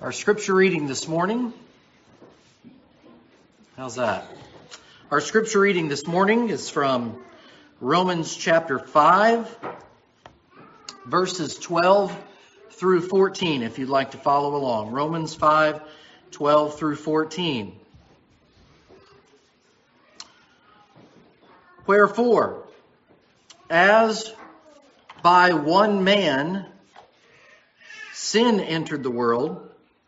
Our scripture reading this morning, how's that? Our scripture reading this morning is from Romans chapter 5, verses 12 through 14, if you'd like to follow along. Romans 5, 12 through 14. Wherefore, as by one man sin entered the world,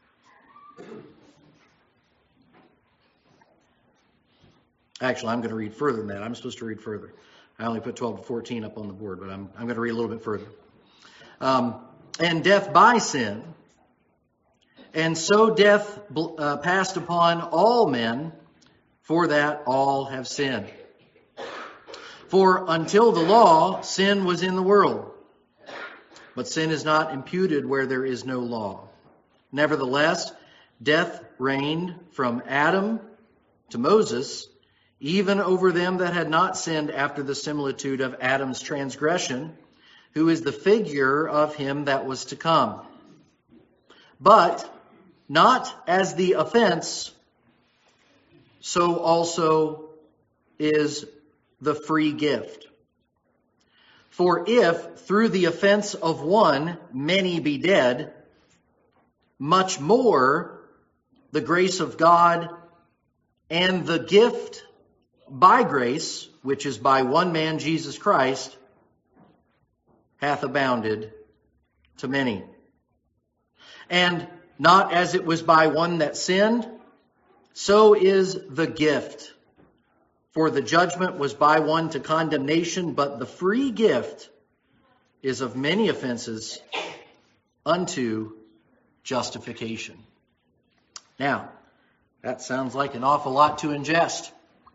actually, I'm going to read further than that. I'm supposed to read further. I only put 12 to 14 up on the board, but I'm going to read a little bit further. And death by sin. And so death passed upon all men, for that all have sinned. For until the law, sin was in the world. But sin is not imputed where there is no law. Nevertheless, death reigned from Adam to Moses, even over them that had not sinned after the similitude of Adam's transgression, who is the figure of him that was to come. But not as the offense, so also is the free gift. For if through the offense of one many be dead, much more the grace of God and the gift by grace, which is by one man, Jesus Christ, hath abounded to many. And not as it was by one that sinned, so is the gift. For the judgment was by one to condemnation, but the free gift is of many offenses unto justification. Now, that sounds like an awful lot to ingest.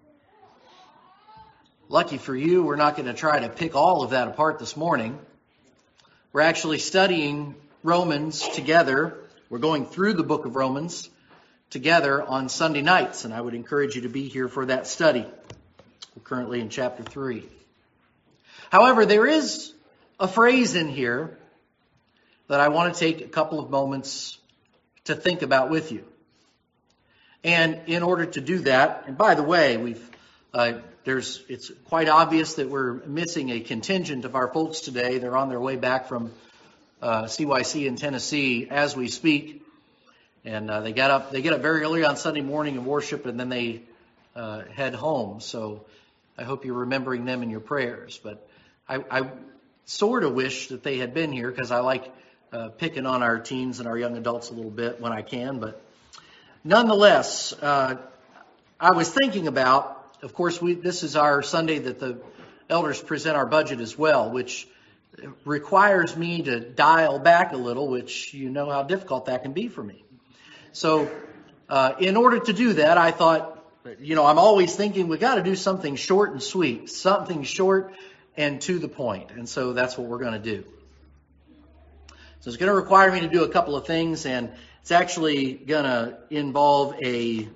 Lucky for you, we're not going to try to pick all of that apart this morning. We're actually studying Romans together. We're going through the book of Romans together on Sunday nights, and I would encourage you to be here for that study. We're currently in chapter 3. However, there is a phrase in here that I want to take a couple of moments to think about with you. And in order to do that, and by the way, it's quite obvious that we're missing a contingent of our folks today. They're on their way back from CYC in Tennessee as we speak. And they get up very early on Sunday morning and worship, and then they head home. So I hope you're remembering them in your prayers. But I sort of wish that they had been here, because I like picking on our teens and our young adults a little bit when I can. But nonetheless, I was thinking about, of course, this is our Sunday that the elders present our budget as well, which requires me to dial back a little, which you know how difficult that can be for me. So in order to do that, I thought, I'm always thinking we got to do something short and sweet, something short and to the point. And so that's what we're going to do. So it's going to require me to do a couple of things, and it's actually going to involve a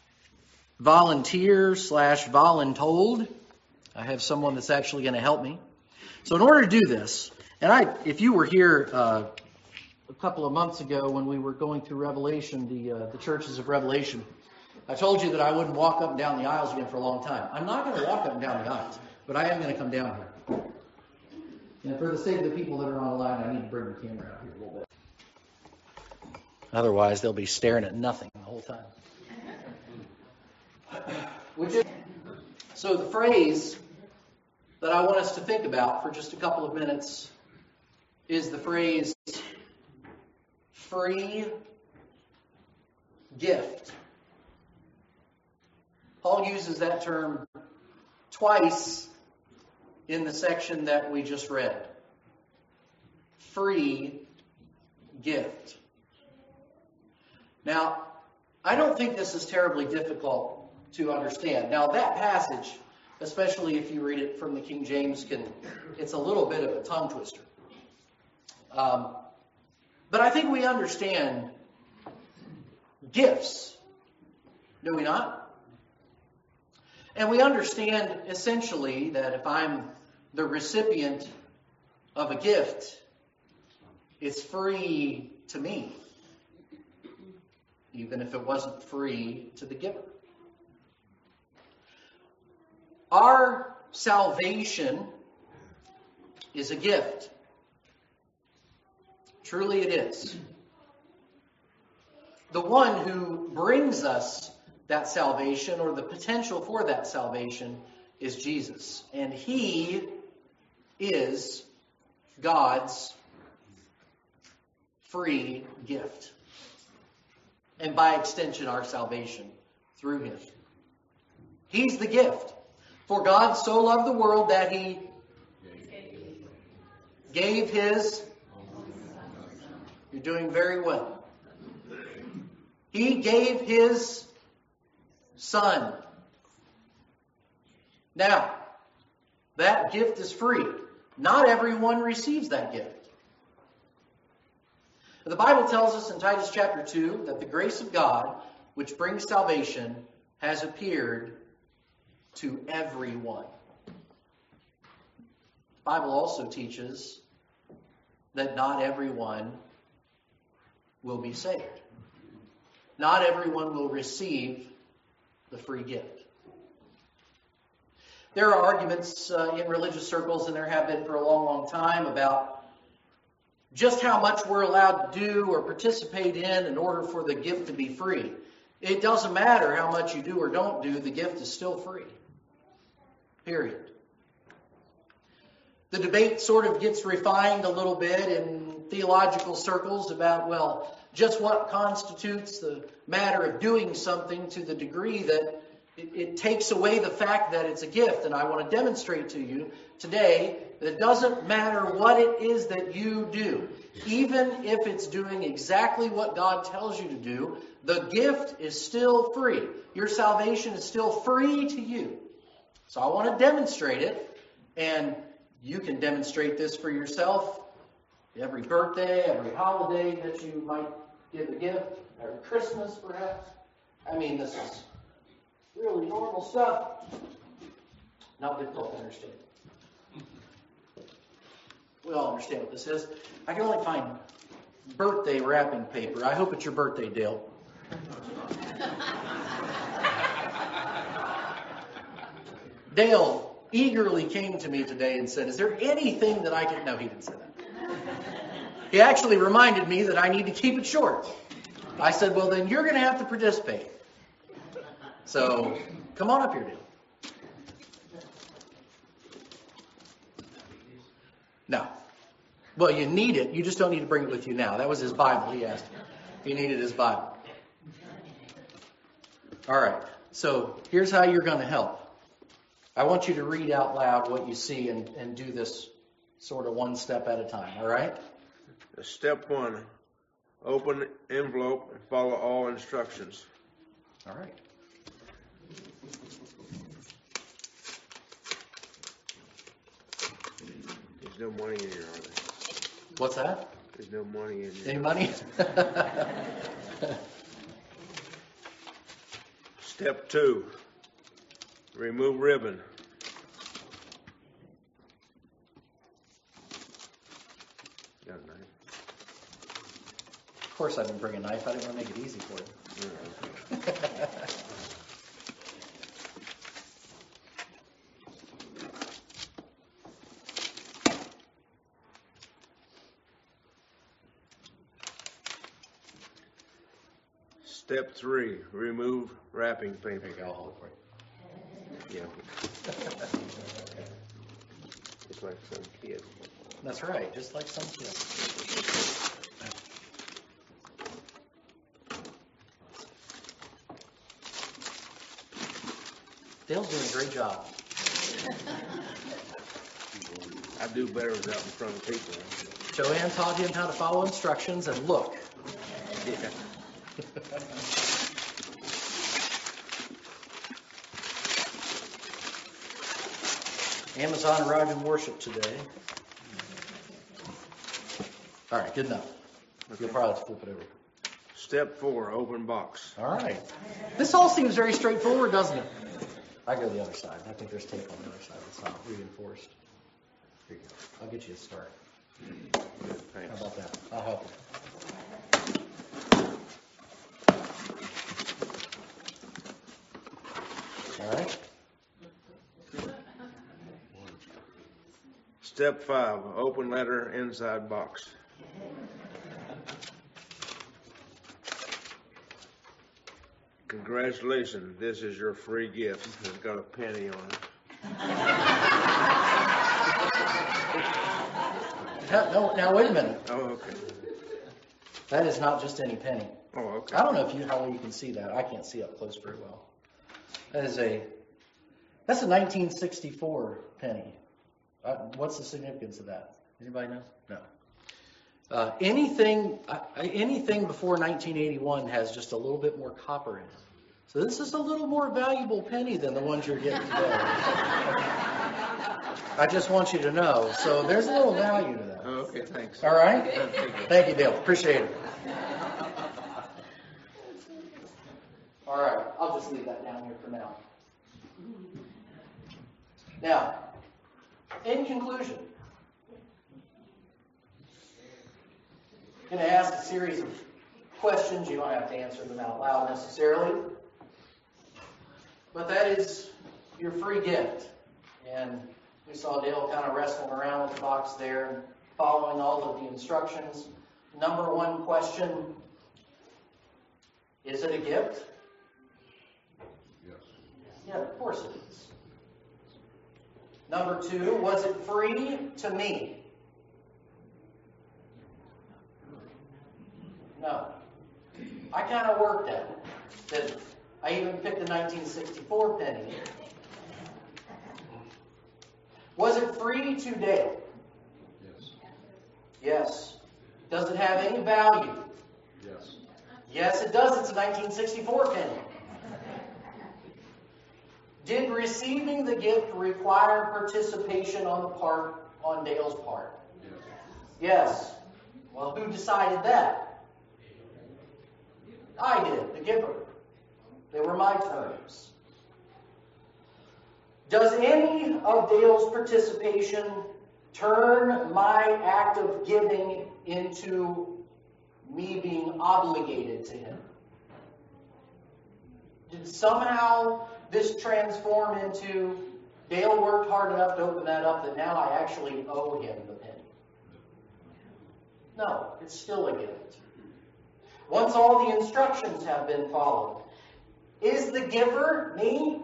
volunteer/voluntold. I have someone that's actually going to help me. So in order to do this, and if you were here a couple of months ago when we were going through Revelation, the churches of Revelation, I told you that I wouldn't walk up and down the aisles again for a long time. I'm not going to walk up and down the aisles, but I am going to come down here. And for the sake of the people that are online, I need to bring the camera out here a little bit. Otherwise, they'll be staring at nothing the whole time. So the phrase that I want us to think about for just a couple of minutes is the phrase free gift. Paul uses that term twice in the section that we just read. Free gift. Now, I don't think this is terribly difficult to understand. Now, that passage, especially if you read it from the King James, it's a little bit of a tongue twister. But I think we understand gifts, do we not? And we understand essentially that if I'm the recipient of a gift, it's free to me. even if it wasn't free to the giver. Our salvation is a gift. Truly it is. The one who brings us that salvation, or the potential for that salvation, is Jesus. And He is God's free gift. And by extension, our salvation through Him. He's the gift. For God so loved the world that He gave His... You're doing very well. He gave His Son. Now, that gift is free. Not everyone receives that gift. The Bible tells us in Titus chapter 2 that the grace of God, which brings salvation, has appeared to everyone. The Bible also teaches that not everyone will be saved. Not everyone will receive the free gift. There are arguments in religious circles, and there have been for a long, long time, about just how much we're allowed to do or participate in order for the gift to be free. It doesn't matter how much you do or don't do, the gift is still free. Period. The debate sort of gets refined a little bit in theological circles about, well, just what constitutes the matter of doing something to the degree that it takes away the fact that it's a gift. And I want to demonstrate to you today that it doesn't matter what it is that you do. Even if it's doing exactly what God tells you to do, the gift is still free. Your salvation is still free to you. So I want to demonstrate it, and you can demonstrate this for yourself. Every birthday, every holiday that you might give a gift, every Christmas perhaps. I mean, this is really normal stuff. Not difficult to understand. We all understand what this is. I can only find birthday wrapping paper. I hope it's your birthday, Dale. Dale eagerly came to me today and said, is there anything that I can... No, he didn't say that. He actually reminded me that I need to keep it short. I said, well, then you're going to have to participate. So, come on up here, Dale. No. Well, you need it. You just don't need to bring it with you now. That was his Bible, he asked me. He needed his Bible. All right. So, here's how you're going to help. I want you to read out loud what you see and do this sort of one step at a time, all right? Step 1, open envelope and follow all instructions. All right. There's no money in here, are there? What's that? There's no money in here. Any money? Step 2, remove ribbon. Got a knife? Of course I didn't bring a knife. I didn't want to make it easy for you. Step 3, remove wrapping paper. There you go. I'll hold it for you. Yeah. It's like some kid. That's right. Just like some kid. Dale's doing a great job. I do better without in front of people. Joanne taught him how to follow instructions and look. Yeah. Amazon arrived in worship today. All right, good enough. You'll probably have to flip it over. Step 4, open box. All right. This all seems very straightforward, doesn't it? I go the other side. I think there's tape on the other side. It's not reinforced. Here you go. I'll get you a start. How Thanks. about that? I'll help you. All right. Step 5, open letter inside box. Congratulations, this is your free gift. It's got a penny on it. Now wait a minute. Oh, okay. That is not just any penny. Oh, okay. I don't know how well you can see that. I can't see up close very well. That's a 1964 penny. What's the significance of that? Anybody know? No. Anything before 1981 has just a little bit more copper in it. So this is a little more valuable penny than the ones you're getting today. I just want you to know. So there's a little value to that. Oh, okay, thanks. All right? Thank you, Dale. Appreciate it. All right. I'll just leave that down here for now. Now, in conclusion, I'm going to ask a series of questions. You don't have to answer them out loud necessarily. But that is your free gift. And we saw Dale kind of wrestling around with the box there and following all of the instructions. Number one question, is it a gift? Yes. Yeah, of course it is. Number two, was it free to me? No. I kind of worked at it. Didn't I? I even picked the 1964 penny. Was it free to Dale? Yes. Yes. Does it have any value? Yes. Yes, it does. It's a 1964 penny. Did receiving the gift require participation on Dale's part? Yes. Yes. Well, who decided that? I did, the giver. They were my terms. Does any of Dale's participation turn my act of giving into me being obligated to him? Did somehow this transform into Dale worked hard enough to open that up that now I actually owe him the penny? No, it's still a gift. Once all the instructions have been followed, is the giver me?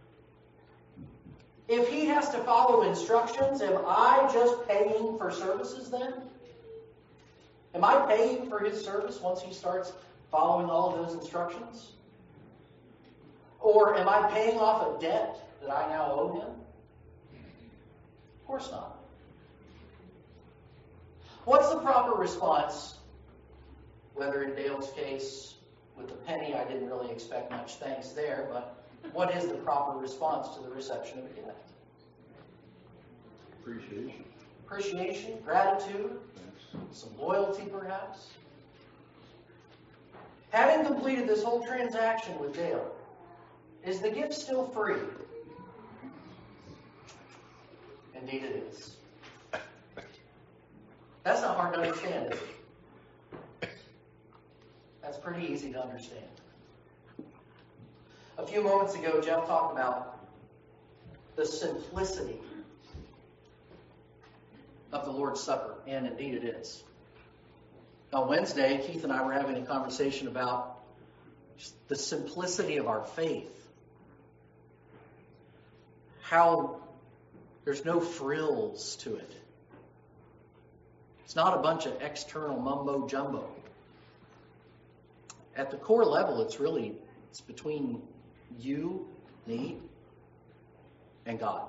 If he has to follow instructions, am I just paying for services then? Am I paying for his service once he starts following all of those instructions? Or am I paying off a debt that I now owe him? Of course not. What's the proper response? Whether in Dale's case, with the penny, I didn't really expect much thanks there, but what is the proper response to the reception of a gift? Appreciation. Appreciation, gratitude, Thanks. some loyalty perhaps. Having completed this whole transaction with Dale, is the gift still free? Indeed it is. That's not hard to understand, is it? That's pretty easy to understand. A few moments ago, Jeff talked about the simplicity of the Lord's Supper, and indeed it is. On Wednesday, Keith and I were having a conversation about the simplicity of our faith. How there's no frills to it. It's not a bunch of external mumbo jumbo. At the core level, it's between you, me, and God.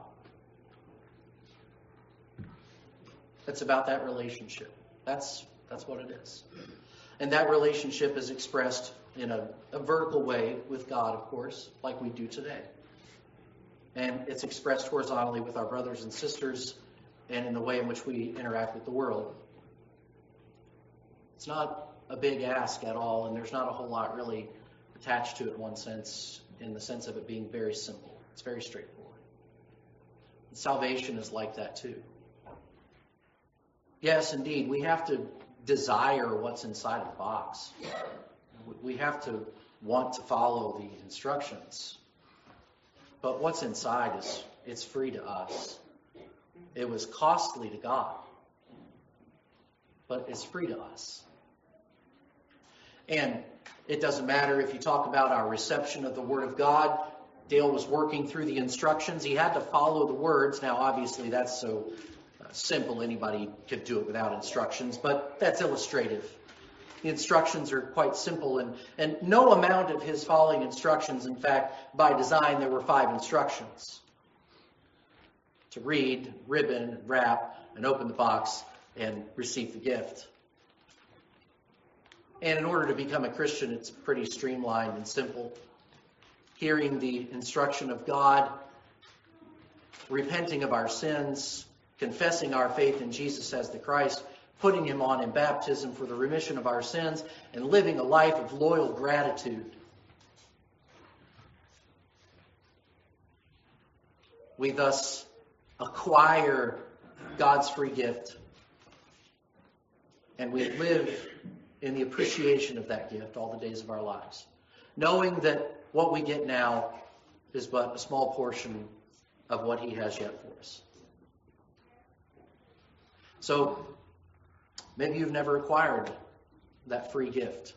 It's about that relationship. That's what it is. And that relationship is expressed in a vertical way with God, of course, like we do today. And it's expressed horizontally with our brothers and sisters and in the way in which we interact with the world. It's not a big ask at all, and there's not a whole lot really attached to it in the sense of it being very simple. It's very straightforward. And salvation is like that too. Yes, indeed, we have to desire what's inside of the box. We have to want to follow the instructions. But what's inside it's free to us. It was costly to God, but it's free to us. And it doesn't matter if you talk about our reception of the Word of God. Dale was working through the instructions. He had to follow the words. Now, obviously, that's so simple. Anybody could do it without instructions, but that's illustrative. The instructions are quite simple, and no amount of his following instructions, in fact, by design, there were 5 instructions. To read, ribbon, wrap, and open the box, and receive the gift. And in order to become a Christian, it's pretty streamlined and simple. Hearing the instruction of God, repenting of our sins, confessing our faith in Jesus as the Christ, putting Him on in baptism for the remission of our sins, and living a life of loyal gratitude. We thus acquire God's free gift, and we live in the appreciation of that gift all the days of our lives, knowing that what we get now is but a small portion of what He has yet for us. So, maybe you've never acquired that free gift.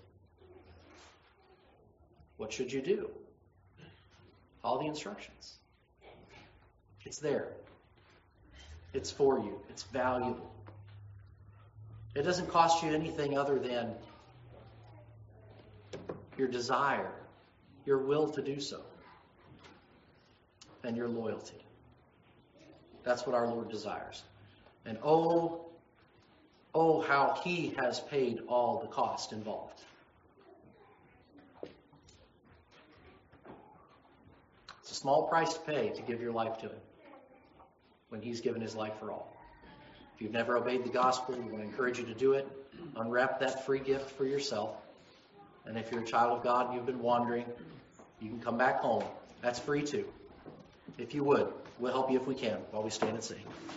What should you do? Follow the instructions. It's there. It's for you. It's valuable. It doesn't cost you anything other than your desire, your will to do so, and your loyalty. That's what our Lord desires. And oh, how He has paid all the cost involved. It's a small price to pay to give your life to Him when He's given His life for all. If you've never obeyed the gospel, we want to encourage you to do it. Unwrap that free gift for yourself. And if you're a child of God and you've been wandering, you can come back home. That's free too. If you would, we'll help you if we can while we stand and sing.